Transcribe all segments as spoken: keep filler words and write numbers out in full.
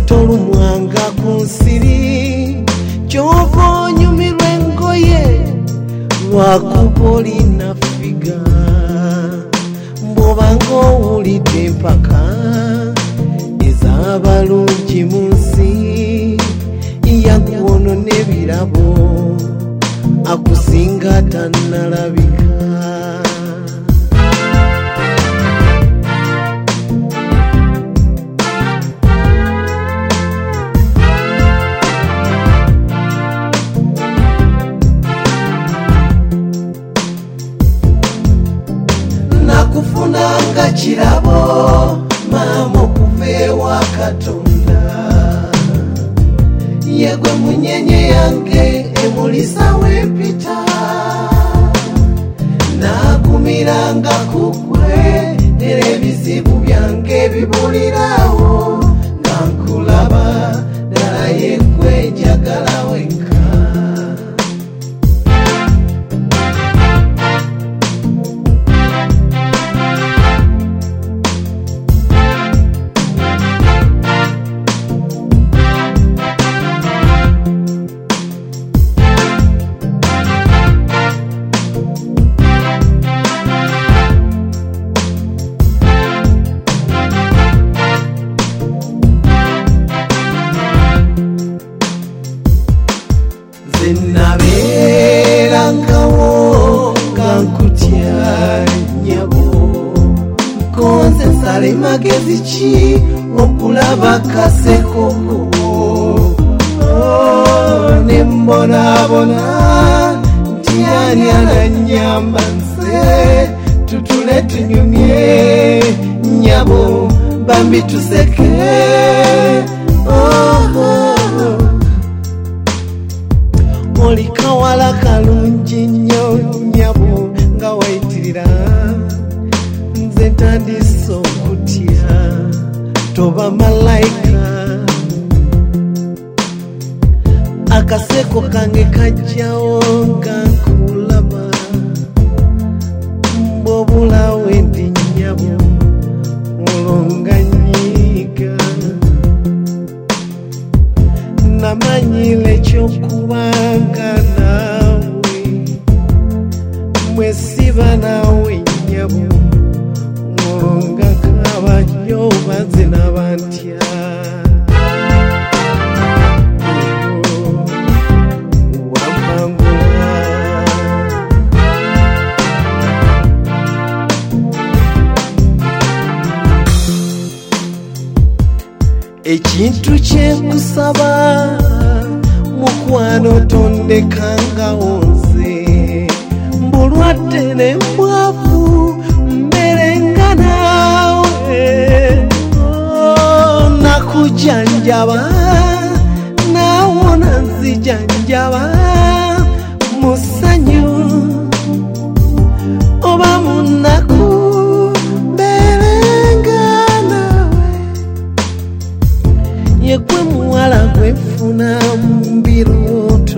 tolumwanga ku nsiri kyova onyumirwa engoye lwakuba olina figa mbw'obanga owulidde empaka ez'abalungi mu nsi yagwono n'ebirabo akusinga tannalabika. Nakufunanga kirabo mama okuva ewa Katonda yegwe munyenye yange emulisa wempita nakumiranga kukwe era ebizibu byange bibulirawo nga nkulaba ddala yegwe njagala wenka. Nabeerangawo nga nkutya nnyabo nkonze nsale magezi ki okulaba kasekoko ne mbonaabona nti ani anannyamba nze tutule tunyumye nnyabo bambi tuseke. Oli kawala kalungi nnyo nnyabo nga wayitirira nze ntandise okutya toba malayika akaseko kange kajjawo nga nkulaba mbw'obulawe ndi nnyabo olonga nyiiga namanyile ekyokubanga naawe mwesiba naawe nnyabo olonga kaba nnyo banze nabantya wampangula ekintu kyenkusaba mukwano tondekangawo nze mbulwadde ne mbwavu mberenga naawe nakujanjaba naawona nzijanjaba mu ssanyu oba mu nnaku mberenga naawe yegwe muwala gwefuna mu birooto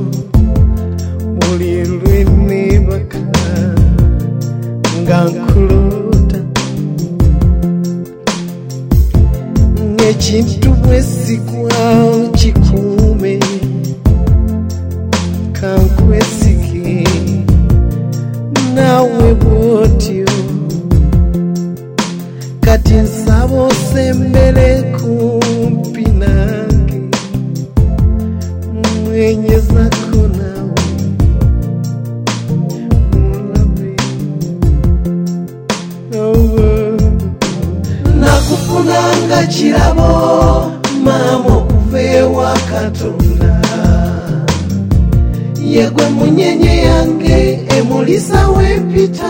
buli lwenneebaka nga nkulota ng'ekintu bwesigwa kikuume kankwesige naawe bwotyo kati nsaba osembere kumpi nange mwenyezako nawe mulabe. Nakufunanga kirabo mama okuva ewa Katonda yegwe munyenye yange emulisa wempita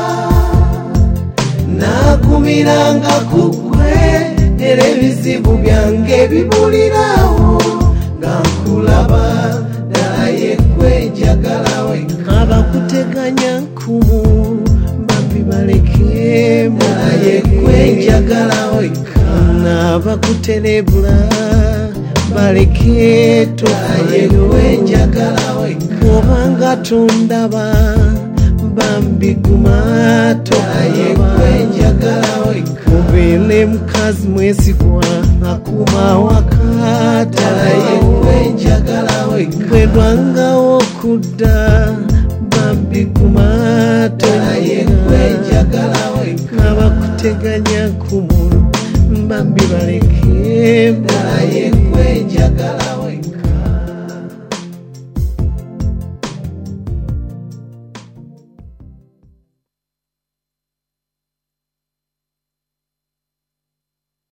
nakumiranga kukwe era ebizibu byange bibulirawo nga nkulaba ddala yegwe njagala wenka. Abakuteganya nkumu bambi baleke ddala yegwe njagala wenka n'abakuterebula baleke tofaayo njagala wenka obanga tondaba bambi guma tofaayo njagala wenka. Mubele mukazi mwesigwa akuma wakatalaye wenjagalawe kwendwangawo kudda bambi kumatalaye wenjagalawe abakuteganya kumu bambi baleke dalaye